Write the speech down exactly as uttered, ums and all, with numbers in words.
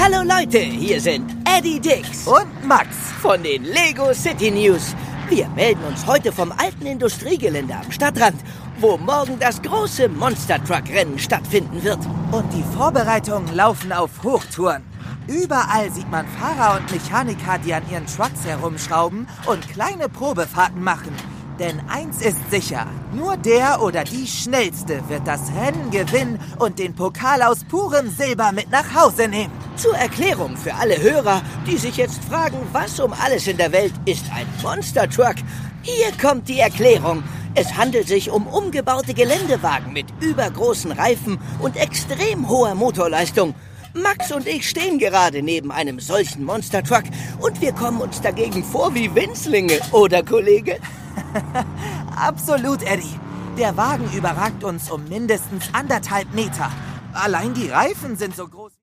Hallo Leute, hier sind Eddie Dix und Max von den Lego City News. Wir melden uns heute vom alten Industriegelände am Stadtrand, wo morgen das große Monster Truck Rennen stattfinden wird. Und die Vorbereitungen laufen auf Hochtouren. Überall sieht man Fahrer und Mechaniker, die an ihren Trucks herumschrauben und kleine Probefahrten machen. Denn eins ist sicher, nur der oder die Schnellste wird das Rennen gewinnen und den Pokal aus purem Silber mit nach Hause nehmen. Zur Erklärung für alle Hörer, die sich jetzt fragen, was um alles in der Welt ist ein Monster Truck. Hier kommt die Erklärung. Es handelt sich um umgebaute Geländewagen mit übergroßen Reifen und extrem hoher Motorleistung. Max und ich stehen gerade neben einem solchen Monster Truck und wir kommen uns dagegen vor wie Winzlinge, oder Kollege? Absolut, Eddie. Der Wagen überragt uns um mindestens anderthalb Meter. Allein die Reifen sind so groß.